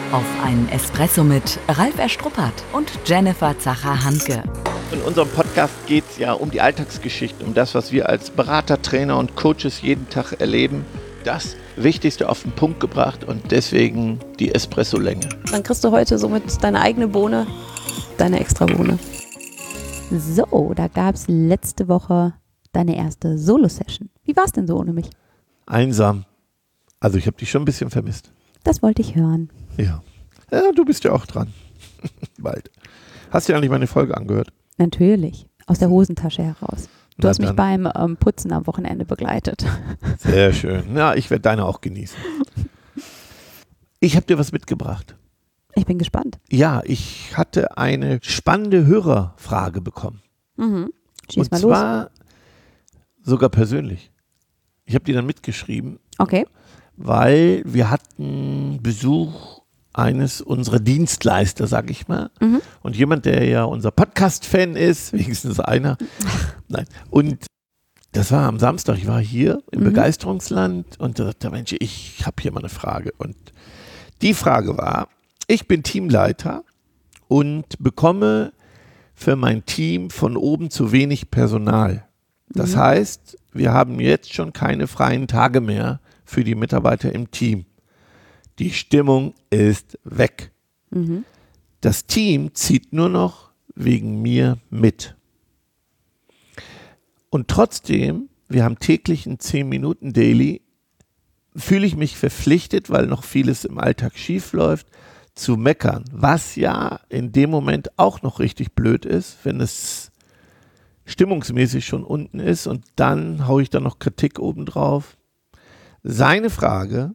Auf einen Espresso mit Ralf Erstruppert und Jennifer Zacher-Hanke. In unserem Podcast geht es ja um die Alltagsgeschichten, um das, was wir als Berater, Trainer und Coaches jeden Tag erleben. Das Wichtigste auf den Punkt gebracht und deswegen die Espresso-Länge. Dann kriegst du heute somit deine eigene Bohne, deine Extra-Bohne. So, da gab es letzte Woche deine erste Solo-Session. Wie war es denn so ohne mich? Einsam. Also ich habe dich schon ein bisschen vermisst. Das wollte ich hören. Ja, du bist ja auch dran. Bald. Hast du dir eigentlich meine Folge angehört? Natürlich, aus der Hosentasche heraus. Du Na hast mich dann. beim Putzen am Wochenende begleitet. Sehr schön. Ja, ich werde deine auch genießen. Ich habe dir was mitgebracht. Ich bin gespannt. Ja, ich hatte eine spannende Hörerfrage bekommen. Schieß Und mal los. zwar sogar persönlich. Ich habe die dann mitgeschrieben, Okay. weil wir hatten Besuch eines unserer Dienstleister, sag ich mal. Und jemand, der ja unser Podcast-Fan ist, wenigstens einer. Nein. Und das war am Samstag, ich war hier im Begeisterungsland und da sagte, Mensch, ich habe hier mal eine Frage. Und die Frage war, ich bin Teamleiter und bekomme für mein Team von oben zu wenig Personal. Das heißt, wir haben jetzt schon keine freien Tage mehr für die Mitarbeiter im Team. Die Stimmung ist weg. Das Team zieht nur noch wegen mir mit. Und trotzdem, wir haben täglich einen 10-Minuten-Daily, fühle ich mich verpflichtet, weil noch vieles im Alltag schief läuft, zu meckern. Was ja in dem Moment auch noch richtig blöd ist, wenn es stimmungsmäßig schon unten ist und dann haue ich da noch Kritik obendrauf. Seine Frage,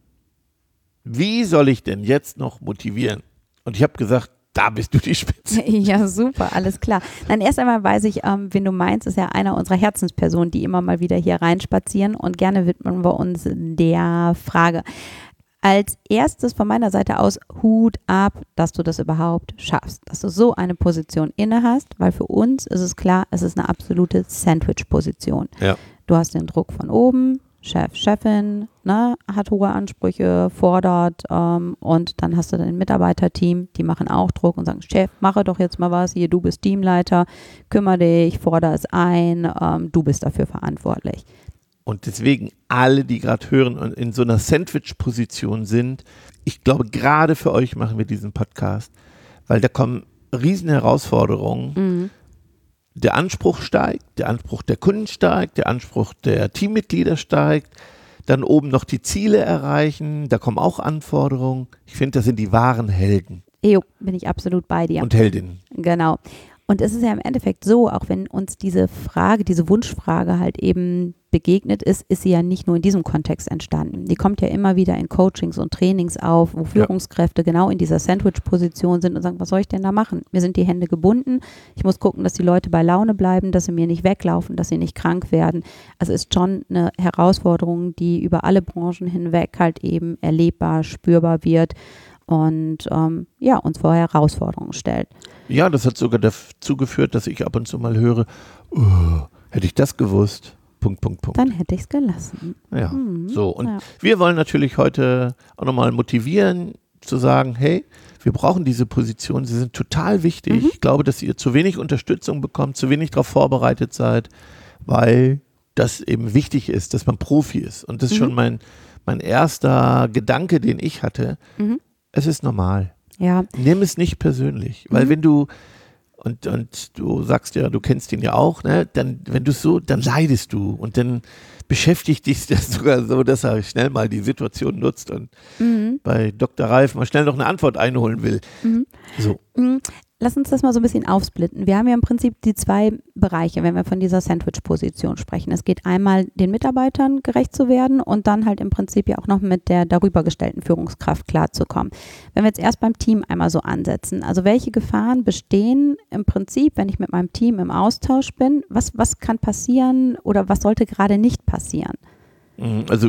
wie soll ich denn jetzt noch motivieren? Und ich habe gesagt, da bist du die Spitze. Ja, super, alles klar. Dann erst einmal weiß ich, wen du meinst, ist ja einer unserer Herzenspersonen, die immer mal wieder hier reinspazieren und gerne widmen wir uns der Frage. Als erstes von meiner Seite aus Hut ab, dass du das überhaupt schaffst, dass du so eine Position inne hast, weil für uns ist es klar, es ist eine absolute Sandwich-Position. Ja. Du hast den Druck von oben, Chef, Chefin, ne, hat hohe Ansprüche, fordert und dann hast du dein Mitarbeiterteam, die machen auch Druck und sagen, Chef, mache doch jetzt mal was, hier, du bist Teamleiter, kümmere dich, fordere es ein, du bist dafür verantwortlich. Und deswegen alle, die gerade hören und in so einer Sandwich-Position sind, ich glaube, gerade für euch machen wir diesen Podcast, weil da kommen riesen Herausforderungen. Der Anspruch steigt, der Anspruch der Kunden steigt, der Anspruch der Teammitglieder steigt, dann oben noch die Ziele erreichen, da kommen auch Anforderungen. Ich finde, das sind die wahren Helden Jo, bin ich absolut bei dir. und Heldinnen. Genau. Und es ist ja im Endeffekt so, auch wenn uns diese Frage, diese Wunschfrage halt eben begegnet ist, ist sie ja nicht nur in diesem Kontext entstanden. Die kommt ja immer wieder in Coachings und Trainings auf, wo Führungskräfte genau in dieser Sandwich-Position sind und sagen, was soll ich denn da machen? Mir sind die Hände gebunden. Ich muss gucken, dass die Leute bei Laune bleiben, dass sie mir nicht weglaufen, dass sie nicht krank werden. Also ist schon eine Herausforderung, die über alle Branchen hinweg halt eben erlebbar, spürbar wird und uns vor Herausforderungen stellt. Ja, das hat sogar dazu geführt, dass ich ab und zu mal höre, hätte ich das gewusst, .. Dann hätte ich es gelassen. Ja, so. Und wir wollen natürlich heute auch nochmal motivieren, zu sagen, hey, wir brauchen diese Position, sie sind total wichtig. Ich glaube, dass ihr zu wenig Unterstützung bekommt, zu wenig darauf vorbereitet seid, weil das eben wichtig ist, dass man Profi ist. Und das ist schon mein erster Gedanke, den ich hatte. Es ist normal. Ja. Nimm es nicht persönlich, weil wenn du und du sagst ja, du kennst ihn ja auch, ne? Dann, wenn du so, dann leidest du und dann beschäftigt dich das sogar so, dass er schnell mal die Situation nutzt und bei Dr. Ralf mal schnell noch eine Antwort einholen will. So. Lass uns das mal so ein bisschen aufsplitten. Wir haben ja im Prinzip die zwei Bereiche, wenn wir von dieser Sandwich-Position sprechen. Es geht einmal, den Mitarbeitern gerecht zu werden und dann halt im Prinzip ja auch noch mit der darüber gestellten Führungskraft klarzukommen. Wenn wir jetzt erst beim Team einmal so ansetzen, also welche Gefahren bestehen im Prinzip, wenn ich mit meinem Team im Austausch bin? Was kann passieren oder was sollte gerade nicht passieren? Also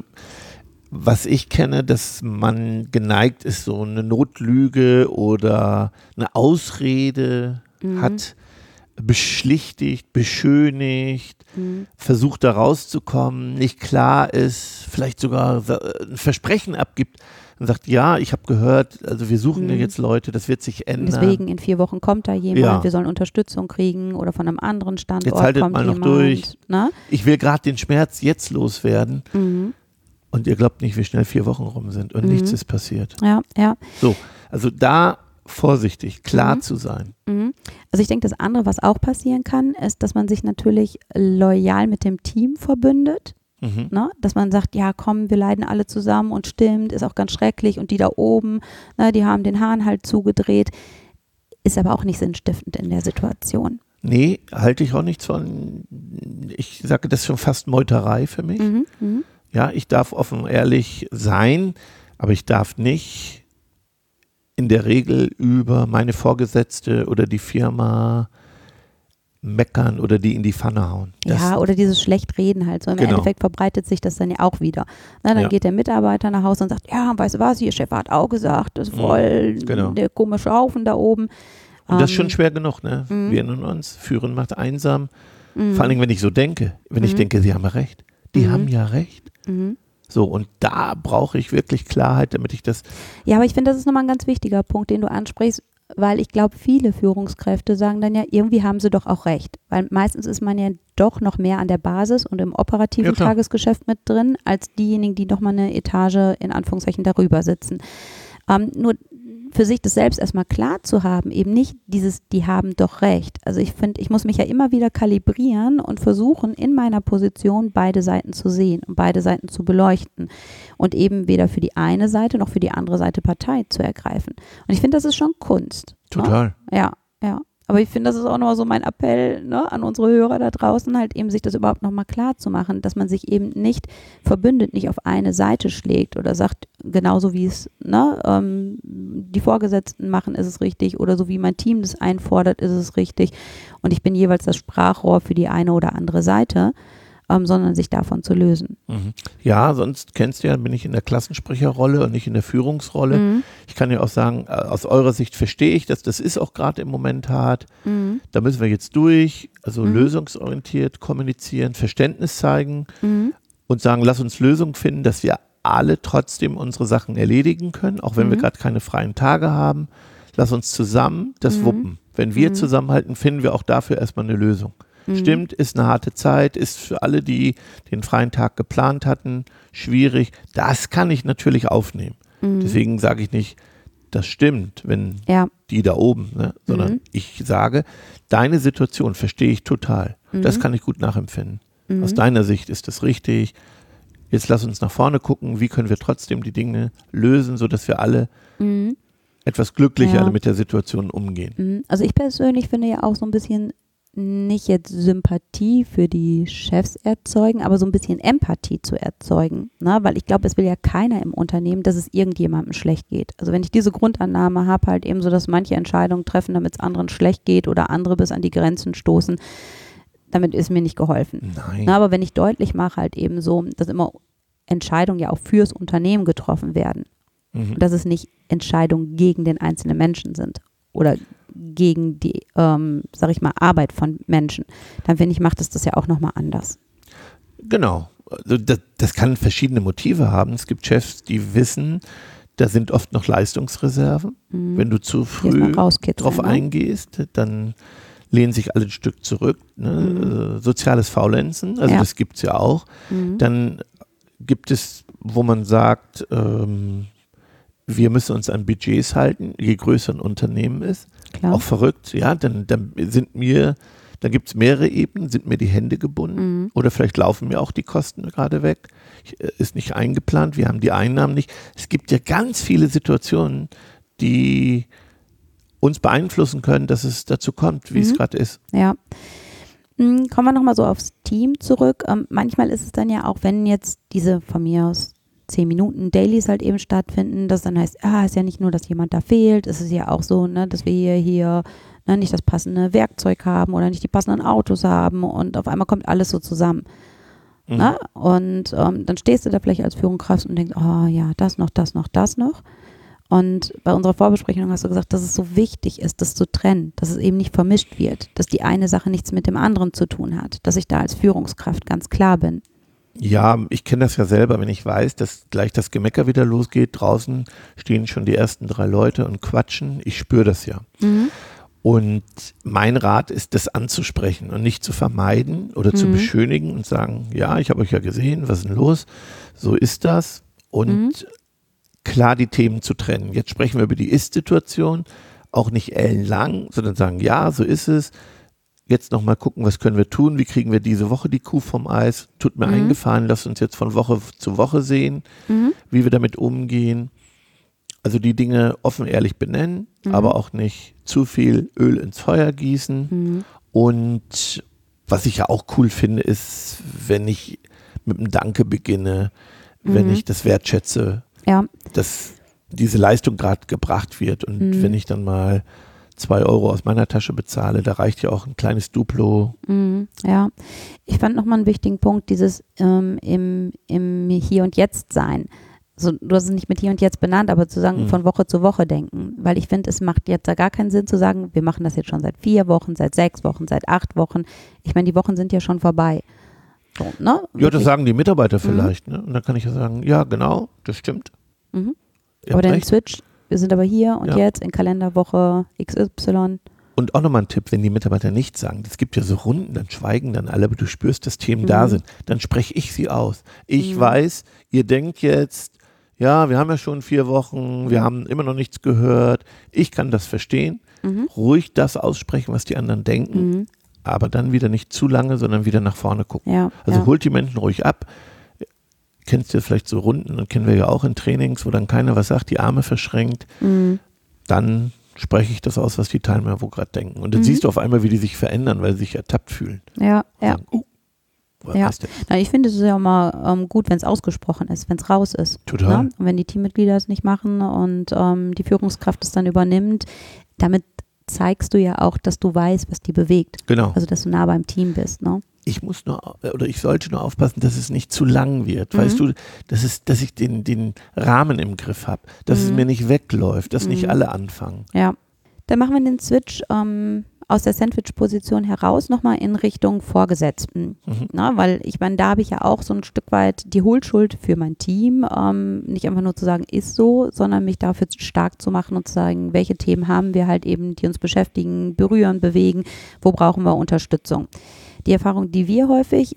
was ich kenne, dass man geneigt ist, so eine Notlüge oder eine Ausrede hat, beschlichtigt, beschönigt, versucht da rauszukommen, nicht klar ist, vielleicht sogar ein Versprechen abgibt, und sagt, ja, ich habe gehört, also wir suchen ja jetzt Leute, das wird sich ändern. Deswegen in 4 Wochen kommt da jemand, Ja. wir sollen Unterstützung kriegen oder von einem anderen Standort Jetzt haltet kommt mal noch jemand. durch. Ne? Ich will gerade den Schmerz jetzt loswerden Mhm. und ihr glaubt nicht, wie schnell 4 Wochen rum sind und nichts ist passiert. Ja, ja. So, also da vorsichtig, klar zu sein. Mhm. Also ich denke, das andere, was auch passieren kann, ist, dass man sich natürlich loyal mit dem Team verbündet. Mhm. Ne? Dass man sagt, ja komm, wir leiden alle zusammen und stimmt, ist auch ganz schrecklich und die da oben, ne, die haben den Hahn halt zugedreht, ist aber auch nicht sinnstiftend in der Situation. Nee, halte ich auch nichts von. Ich sage, das ist schon fast Meuterei für mich. Mhm. Mhm. Ja, ich darf offen ehrlich sein, aber ich darf nicht in der Regel über meine Vorgesetzte oder die Firma meckern oder die in die Pfanne hauen. Ja, oder dieses Schlechtreden halt. So im Genau. Endeffekt verbreitet sich das dann ja auch wieder. Na, dann Ja. geht der Mitarbeiter nach Hause und sagt, ja, weißt du was, ihr Chef hat auch gesagt, das ist voll Genau. der komische Haufen da oben. Und das ist schon schwer genug, ne? Wir erinnern uns, Führen macht einsam. Vor allen Dingen, wenn ich so denke, wenn ich denke, sie haben ja recht. Die haben ja recht. So, und da brauche ich wirklich Klarheit, damit ich das. Ja, aber ich finde, das ist nochmal ein ganz wichtiger Punkt, den du ansprichst, weil ich glaube, viele Führungskräfte sagen dann ja, irgendwie haben sie doch auch recht. Weil meistens ist man ja doch noch mehr an der Basis und im operativen Ja, klar. Tagesgeschäft mit drin, als diejenigen, die nochmal eine Etage in Anführungszeichen darüber sitzen. Nur für sich das selbst erstmal klar zu haben, eben nicht dieses, die haben doch recht. Also ich finde, ich muss mich ja immer wieder kalibrieren und versuchen, in meiner Position beide Seiten zu sehen und beide Seiten zu beleuchten und eben weder für die eine Seite noch für die andere Seite Partei zu ergreifen. Und ich finde, das ist schon Kunst. Total. Ne? Ja, ja. Aber ich finde, das ist auch nochmal so mein Appell, ne, an unsere Hörer da draußen, halt eben sich das überhaupt nochmal klar zu machen, dass man sich eben nicht verbündet, nicht auf eine Seite schlägt oder sagt, genauso wie es die Vorgesetzten machen, ist es richtig oder so wie mein Team das einfordert, ist es richtig und ich bin jeweils das Sprachrohr für die eine oder andere Seite, sondern sich davon zu lösen. Ja, sonst kennst du ja, bin ich in der Klassensprecherrolle und nicht in der Führungsrolle. Ich kann ja auch sagen, aus eurer Sicht verstehe ich das ist auch gerade im Moment hart. Da müssen wir jetzt durch, also lösungsorientiert kommunizieren, Verständnis zeigen und sagen, lass uns Lösungen finden, dass wir alle trotzdem unsere Sachen erledigen können, auch wenn wir gerade keine freien Tage haben. Lass uns zusammen das wuppen. Wenn wir zusammenhalten, finden wir auch dafür erstmal eine Lösung. Stimmt, ist eine harte Zeit, ist für alle, die den freien Tag geplant hatten, schwierig. Das kann ich natürlich aufnehmen. Deswegen sage ich nicht, das stimmt, wenn die da oben, ne? Sondern ich sage, deine Situation verstehe ich total. Das kann ich gut nachempfinden. Aus deiner Sicht ist das richtig. Jetzt lass uns nach vorne gucken, wie können wir trotzdem die Dinge lösen, sodass wir alle etwas glücklicher mit der Situation umgehen. Also ich persönlich finde ja auch so ein bisschen nicht jetzt Sympathie für die Chefs erzeugen, aber so ein bisschen Empathie zu erzeugen, ne? Weil ich glaube, es will ja keiner im Unternehmen, dass es irgendjemandem schlecht geht. Also wenn ich diese Grundannahme habe, halt eben so, dass manche Entscheidungen treffen, damit es anderen schlecht geht oder andere bis an die Grenzen stoßen, damit ist mir nicht geholfen. Nein. Na, aber wenn ich deutlich mache halt eben so, dass immer Entscheidungen ja auch fürs Unternehmen getroffen werden und dass es nicht Entscheidungen gegen den einzelnen Menschen sind oder gegen die, sag ich mal, Arbeit von Menschen, dann finde ich, macht es das ja auch nochmal anders. Genau. Also das kann verschiedene Motive haben. Es gibt Chefs, die wissen, da sind oft noch Leistungsreserven. Wenn du zu früh drauf eingehst, dann lehnen sich alle ein Stück zurück. Ne? Soziales Faulenzen, also das gibt es ja auch. Dann gibt es, wo man sagt, wir müssen uns an Budgets halten, je größer ein Unternehmen ist. Klar. Auch verrückt, ja, dann gibt es mehrere Ebenen, sind mir die Hände gebunden oder vielleicht laufen mir auch die Kosten gerade weg, ist nicht eingeplant, wir haben die Einnahmen nicht. Es gibt ja ganz viele Situationen, die uns beeinflussen können, dass es dazu kommt, wie es gerade ist. Ja. Kommen wir nochmal so aufs Team zurück. Manchmal ist es dann ja auch, wenn jetzt diese von mir aus 10 Minuten Dailies halt eben stattfinden, das dann heißt, ist ja nicht nur, dass jemand da fehlt, es ist ja auch so, ne, dass wir hier nicht das passende Werkzeug haben oder nicht die passenden Autos haben und auf einmal kommt alles so zusammen. Ne? Und dann stehst du da vielleicht als Führungskraft und denkst, das noch. Und bei unserer Vorbesprechung hast du gesagt, dass es so wichtig ist, das zu trennen, dass es eben nicht vermischt wird, dass die eine Sache nichts mit dem anderen zu tun hat, dass ich da als Führungskraft ganz klar bin. Ja, ich kenne das ja selber, wenn ich weiß, dass gleich das Gemecker wieder losgeht. Draußen stehen schon die ersten 3 Leute und quatschen. Ich spüre das ja. Und mein Rat ist, das anzusprechen und nicht zu vermeiden oder zu beschönigen und sagen, ja, ich habe euch ja gesehen, was ist denn los? So ist das. Und klar die Themen zu trennen. Jetzt sprechen wir über die Ist-Situation, auch nicht ellenlang, sondern sagen, ja, so ist es. Jetzt nochmal gucken, was können wir tun, wie kriegen wir diese Woche die Kuh vom Eis, tut mir eingefallen, lasst uns jetzt von Woche zu Woche sehen, wie wir damit umgehen. Also die Dinge offen, ehrlich benennen, aber auch nicht zu viel Öl ins Feuer gießen. Und was ich ja auch cool finde, ist, wenn ich mit einem Danke beginne, wenn ich das wertschätze, dass diese Leistung gerade gebracht wird. Und wenn ich dann mal 2 Euro aus meiner Tasche bezahle, da reicht ja auch ein kleines Duplo. Ja, ich fand nochmal einen wichtigen Punkt, dieses im Hier und Jetzt sein. Also, du hast es nicht mit Hier und Jetzt benannt, aber zu sagen, von Woche zu Woche denken. Weil ich finde, es macht jetzt da gar keinen Sinn zu sagen, wir machen das jetzt schon seit 4 Wochen, seit 6 Wochen, seit 8 Wochen. Ich meine, die Wochen sind ja schon vorbei. So, ne? Ja, das sagen die Mitarbeiter vielleicht. Ne? Und dann kann ich ja sagen, ja, genau, das stimmt. Oder in Switch. Wir sind aber hier und jetzt in Kalenderwoche XY. Und auch nochmal ein Tipp, wenn die Mitarbeiter nichts sagen, es gibt ja so Runden, dann schweigen dann alle, aber du spürst, dass Themen da sind, dann spreche ich sie aus. Ich weiß, ihr denkt jetzt, ja, wir haben ja schon 4 Wochen, wir haben immer noch nichts gehört, ich kann das verstehen, ruhig das aussprechen, was die anderen denken, aber dann wieder nicht zu lange, sondern wieder nach vorne gucken. Also holt die Menschen ruhig ab. Kennst du vielleicht so Runden, und kennen wir ja auch in Trainings, wo dann keiner was sagt, die Arme verschränkt, dann spreche ich das aus, was die Teilnehmer wo gerade denken. Und dann siehst du auf einmal, wie die sich verändern, weil sie sich ertappt fühlen. Sagen, Na, ich finde es ist ja auch mal gut, wenn es ausgesprochen ist, wenn es raus ist. Total. Ne? Und wenn die Teammitglieder es nicht machen und die Führungskraft es dann übernimmt, damit zeigst du ja auch, dass du weißt, was die bewegt. Genau. Also, dass du nah beim Team bist, ne? Ich sollte nur aufpassen, dass es nicht zu lang wird. Weißt du, dass ich den Rahmen im Griff habe, dass es mir nicht wegläuft, dass nicht alle anfangen. Ja. Dann machen wir den Switch aus der Sandwich-Position heraus nochmal in Richtung Vorgesetzten. Na, weil ich meine, da habe ich ja auch so ein Stück weit die Hohlschuld für mein Team. Nicht einfach nur zu sagen, ist so, sondern mich dafür stark zu machen und zu sagen, welche Themen haben wir halt eben, die uns beschäftigen, berühren, bewegen, wo brauchen wir Unterstützung. Die Erfahrung, die wir häufig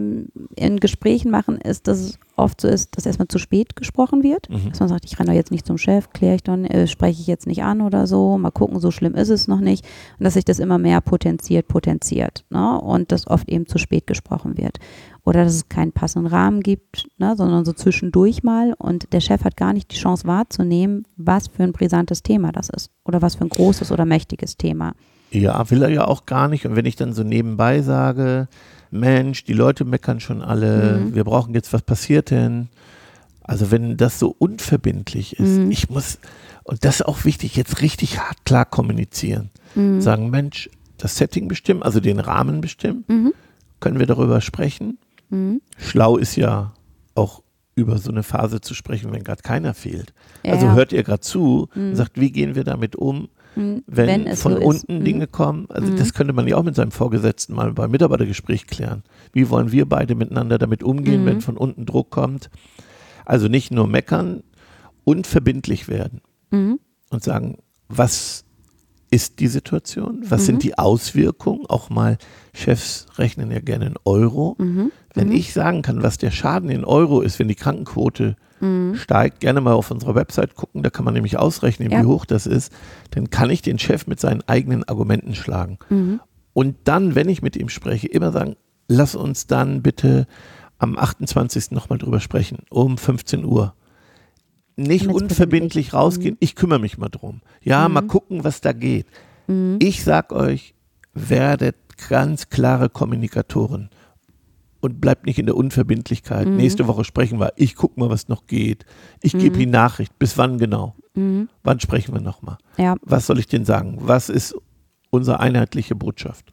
in Gesprächen machen, ist, dass es oft so ist, dass erstmal zu spät gesprochen wird. Dass man sagt, ich renne doch jetzt nicht zum Chef, spreche ich jetzt nicht an oder so, mal gucken, so schlimm ist es noch nicht. Und dass sich das immer mehr potenziert, ne? Und dass oft eben zu spät gesprochen wird. Oder dass es keinen passenden Rahmen gibt, ne? Sondern so zwischendurch mal und der Chef hat gar nicht die Chance wahrzunehmen, was für ein brisantes Thema das ist oder was für ein großes oder mächtiges Thema. Ja, will er ja auch gar nicht. Und wenn ich dann so nebenbei sage, Mensch, die Leute meckern schon alle, wir brauchen jetzt, was passiert denn? Also wenn das so unverbindlich ist, ich muss, und das ist auch wichtig, jetzt richtig hart klar kommunizieren. Sagen, Mensch, das Setting bestimmen, also den Rahmen bestimmen, können wir darüber sprechen. Schlau ist ja auch über so eine Phase zu sprechen, wenn gerade keiner fehlt. Also hört ihr gerade zu und sagt, wie gehen wir damit um? Wenn von so unten Dinge kommen, also das könnte man ja auch mit seinem Vorgesetzten mal beim Mitarbeitergespräch klären. Wie wollen wir beide miteinander damit umgehen, wenn von unten Druck kommt? Also nicht nur meckern und verbindlich werden und sagen, was ist die Situation? Was sind die Auswirkungen? Auch mal, Chefs rechnen ja gerne in Euro. Wenn ich sagen kann, was der Schaden in Euro ist, wenn die Krankenquote steigt, gerne mal auf unserer Website gucken, da kann man nämlich ausrechnen, wie hoch das ist, dann kann ich den Chef mit seinen eigenen Argumenten schlagen. Und dann, wenn ich mit ihm spreche, immer sagen, lass uns dann bitte am 28. nochmal drüber sprechen, um 15 Uhr. Nicht unverbindlich rausgehen, ich kümmere mich mal drum. Ja, mal gucken, was da geht. Ich sag euch, werdet ganz klare Kommunikatoren und bleibt nicht in der Unverbindlichkeit. Nächste Woche sprechen wir, ich gucke mal, was noch geht. Ich gebe die Nachricht, bis wann genau? Wann sprechen wir nochmal? Ja. Was soll ich denn sagen? Was ist unsere einheitliche Botschaft?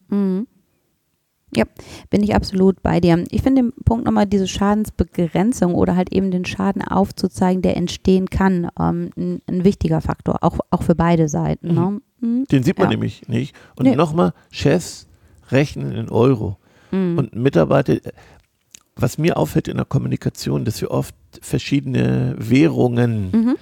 Ja, bin ich absolut bei dir. Ich finde den Punkt nochmal, diese Schadensbegrenzung oder halt eben den Schaden aufzuzeigen, der entstehen kann, ein wichtiger Faktor, auch für beide Seiten. Ne? Den sieht man nämlich nicht. Und nochmal, Chefs rechnen in Euro. Und Mitarbeiter, was mir auffällt in der Kommunikation, dass wir oft verschiedene Währungen,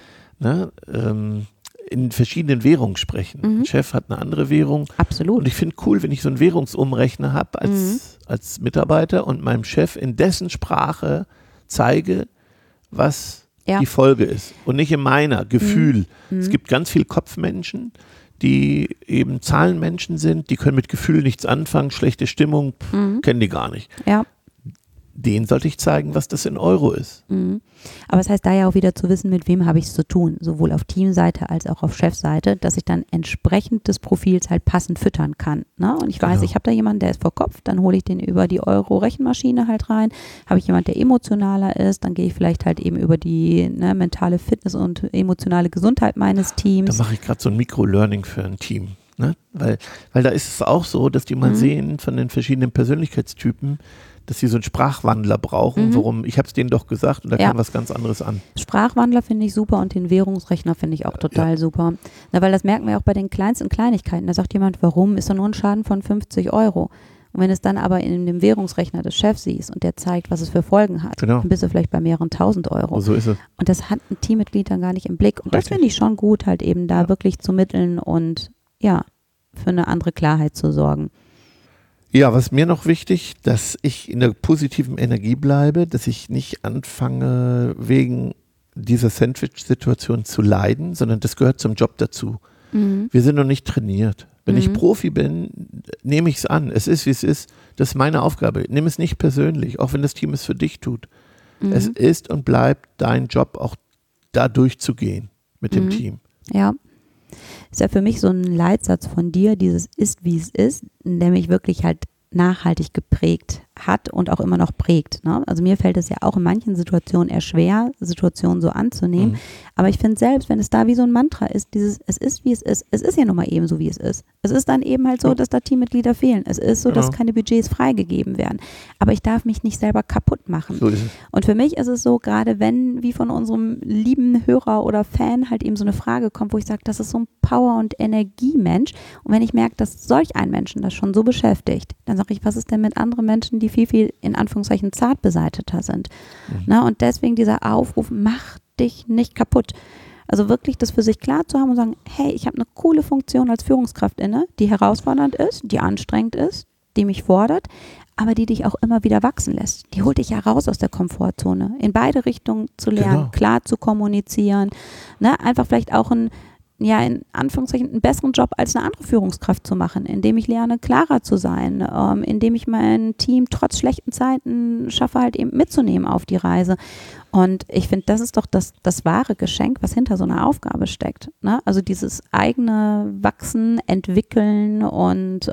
in verschiedenen Währungen sprechen. Ein Chef hat eine andere Währung. Absolut. Und ich finde cool, wenn ich so einen Währungsumrechner habe als Mitarbeiter und meinem Chef in dessen Sprache zeige, was die Folge ist. Und nicht in meiner Gefühl. Es gibt ganz viele Kopfmenschen, die eben Zahlenmenschen sind, die können mit Gefühl nichts anfangen, schlechte Stimmung, kennen die gar nicht. Ja. Denen sollte ich zeigen, was das in Euro ist. Aber es heißt da ja auch wieder zu wissen, mit wem habe ich es zu tun, sowohl auf Teamseite als auch auf Chefseite, dass ich dann entsprechend des Profils halt passend füttern kann. Ne? Und ich weiß, ich habe da jemanden, der ist vor Kopf, dann hole ich den über die Euro-Rechenmaschine halt rein. Habe ich jemanden, der emotionaler ist, dann gehe ich vielleicht halt eben über die mentale Fitness und emotionale Gesundheit meines Teams. Da mache ich gerade so ein Mikro-Learning für ein Team. Ne? Weil da ist es auch so, dass die mal sehen von den verschiedenen Persönlichkeitstypen, dass sie so einen Sprachwandler brauchen. Warum? Ich habe es denen doch gesagt und da kam was ganz anderes an. Sprachwandler finde ich super und den Währungsrechner finde ich auch total super. Na, weil das merken wir auch bei den kleinsten Kleinigkeiten. Da sagt jemand, warum? Ist doch nur ein Schaden von 50 Euro. Und wenn es dann aber in dem Währungsrechner des Chefs siehst und der zeigt, was es für Folgen hat, dann bist du vielleicht bei mehreren 1.000 Euro. So ist es. Und das hat ein Teammitglied dann gar nicht im Blick. Und das finde ich schon gut, halt eben da wirklich zu mitteln und für eine andere Klarheit zu sorgen. Ja, was mir noch wichtig, dass ich in der positiven Energie bleibe, dass ich nicht anfange, wegen dieser Sandwich-Situation zu leiden, sondern das gehört zum Job dazu. Wir sind noch nicht trainiert. Wenn ich Profi bin, nehme ich es an. Es ist, wie es ist. Das ist meine Aufgabe. Nimm es nicht persönlich, auch wenn das Team es für dich tut. Es ist und bleibt dein Job, auch da durchzugehen mit dem Team. Ja. Ist ja für mich so ein Leitsatz von dir, dieses ist, wie es ist, der mich wirklich halt nachhaltig geprägt hat und auch immer noch prägt. Ne? Also mir fällt es ja auch in manchen Situationen eher schwer, Situationen so anzunehmen. Aber ich finde selbst, wenn es da wie so ein Mantra ist, dieses es ist, wie es ist ja nun mal eben so, wie es ist. Es ist dann eben halt so, dass da Teammitglieder fehlen. Es ist so, dass keine Budgets freigegeben werden. Aber ich darf mich nicht selber kaputt machen. So ist es. Und für mich ist es so, gerade wenn, wie von unserem lieben Hörer oder Fan halt eben so eine Frage kommt, wo ich sage, das ist so ein Power- und Energiemensch. Und wenn ich merke, dass solch ein Menschen das schon so beschäftigt, dann sage ich, was ist denn mit anderen Menschen, die viel, in Anführungszeichen, zart beseiteter sind. Na, und deswegen dieser Aufruf, mach dich nicht kaputt. Also wirklich das für sich klar zu haben und sagen, hey, ich habe eine coole Funktion als Führungskraft inne, die herausfordernd ist, die anstrengend ist, die mich fordert, aber die dich auch immer wieder wachsen lässt. Die holt dich ja raus aus der Komfortzone, in beide Richtungen zu lernen, klar zu kommunizieren, ne? Einfach vielleicht auch in Anführungszeichen einen besseren Job als eine andere Führungskraft zu machen, indem ich lerne, klarer zu sein, indem ich mein Team trotz schlechten Zeiten schaffe, halt eben mitzunehmen auf die Reise. Und ich finde, das ist doch das wahre Geschenk, was hinter so einer Aufgabe steckt. Ne? Also dieses eigene Wachsen, Entwickeln und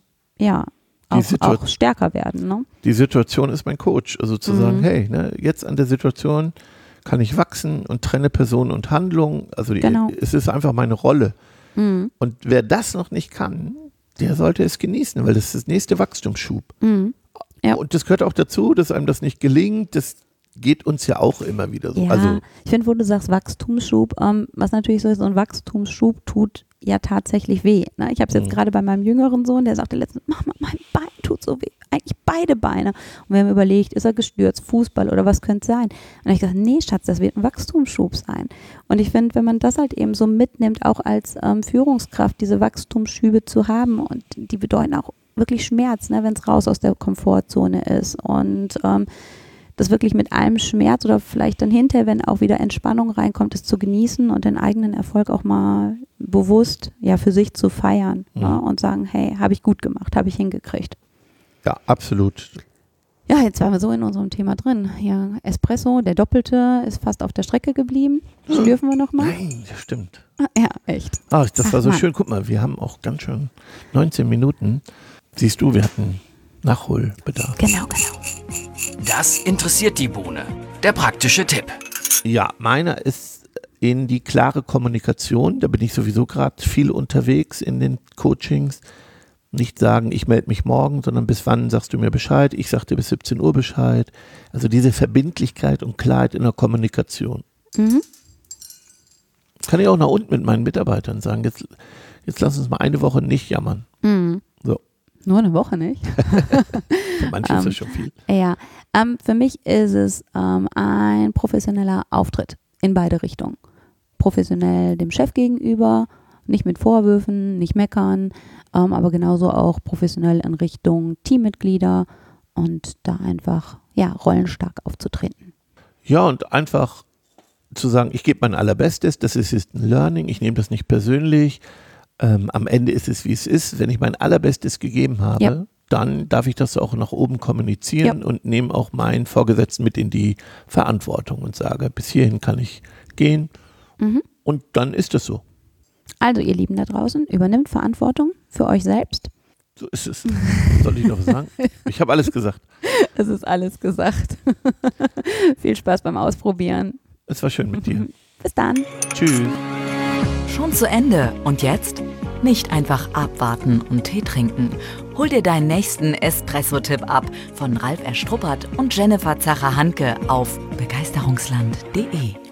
auch stärker werden. Ne? Die Situation ist mein Coach. Also zu sagen, hey, jetzt an der Situation kann ich wachsen und trenne Person und Handlung. Also es ist einfach meine Rolle. Und wer das noch nicht kann, der sollte es genießen, weil das ist das nächste Wachstumsschub. Ja. Und das gehört auch dazu, dass einem das nicht gelingt. Das geht uns ja auch immer wieder so. Ja, also, ich finde, wo du sagst Wachstumsschub, was natürlich so ist, so ein Wachstumsschub tut ja tatsächlich weh. Ne? Ich habe es jetzt gerade bei meinem jüngeren Sohn, der sagte letztens, Mama, mein Bein tut so weh. Eigentlich beide Beine. Und wir haben überlegt, ist er gestürzt, Fußball oder was könnte es sein? Und ich dachte, nee, Schatz, das wird ein Wachstumsschub sein. Und ich finde, wenn man das halt eben so mitnimmt, auch als Führungskraft, diese Wachstumsschübe zu haben, und die bedeuten auch wirklich Schmerz, ne, wenn es raus aus der Komfortzone ist. Und das wirklich mit allem Schmerz oder vielleicht dann hinterher, wenn auch wieder Entspannung reinkommt, es zu genießen und den eigenen Erfolg auch mal bewusst für sich zu feiern, ne, und sagen, hey, habe ich gut gemacht, habe ich hingekriegt. Ja, absolut. Ja, jetzt waren wir so in unserem Thema drin. Ja, Espresso, der Doppelte, ist fast auf der Strecke geblieben. Schlürfen wir nochmal? Nein, das stimmt. Ja, echt. Ach, das war so schön. Guck mal, wir haben auch ganz schön 19 Minuten. Siehst du, wir hatten Nachholbedarf. Genau. Das interessiert die Bohne. Der praktische Tipp. Ja, meiner ist in die klare Kommunikation. Da bin ich sowieso gerade viel unterwegs in den Coachings. Nicht sagen, ich melde mich morgen, sondern bis wann sagst du mir Bescheid? Ich sag dir bis 17 Uhr Bescheid. Also diese Verbindlichkeit und Klarheit in der Kommunikation. Kann ich auch nach unten mit meinen Mitarbeitern sagen, jetzt lass uns mal eine Woche nicht jammern. So. Nur eine Woche nicht. Für manche ist das schon viel. Ja, für mich ist es ein professioneller Auftritt in beide Richtungen. Professionell dem Chef gegenüber, nicht mit Vorwürfen, nicht meckern, aber genauso auch professionell in Richtung Teammitglieder und da einfach rollenstark aufzutreten. Ja, und einfach zu sagen, ich gebe mein Allerbestes, das ist jetzt ein Learning, ich nehme das nicht persönlich. Am Ende ist es, wie es ist. Wenn ich mein Allerbestes gegeben habe, dann darf ich das auch nach oben kommunizieren und nehme auch meinen Vorgesetzten mit in die Verantwortung und sage, bis hierhin kann ich gehen und dann ist es so. Also ihr Lieben da draußen, übernimmt Verantwortung für euch selbst. So ist es. Soll ich noch was sagen? Ich habe alles gesagt. Es ist alles gesagt. Viel Spaß beim Ausprobieren. Es war schön mit dir. Bis dann. Tschüss. Schon zu Ende. Und jetzt? Nicht einfach abwarten und Tee trinken. Hol dir deinen nächsten Espresso-Tipp ab von Ralf Erstruppert und Jennifer Zacher-Hanke auf begeisterungsland.de.